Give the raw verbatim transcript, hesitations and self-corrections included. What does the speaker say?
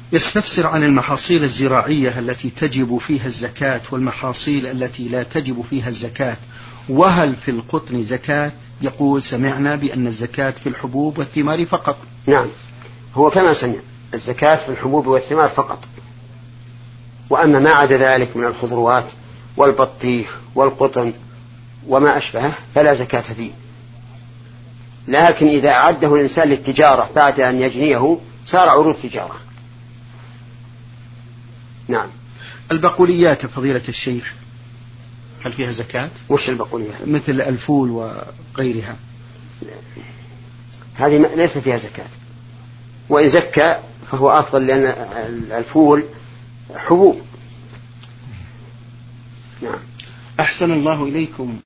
يستفسر عن المحاصيل الزراعية التي تجب فيها الزكاة والمحاصيل التي لا تجب فيها الزكاة، وهل في القطن زكاة؟ يقول سمعنا بأن الزكاة في الحبوب والثمار فقط. نعم، هو كما سمع، الزكاة في الحبوب والثمار فقط، وأما ما عدا ذلك من الخضروات والبطيخ والقطن وما أشبهه فلا زكاة فيه، لكن إذا أعده الإنسان للتجارة بعد أن يجنيه صار عروض تجارة. نعم. البقوليات فضيلة الشيخ هل فيها زكاة؟ وش البقوليات؟ مثل الفول وغيرها. هذه ليس فيها زكاة، وإن زكى فهو أفضل، لأن الفول حبوب. نعم. أحسن الله إليكم.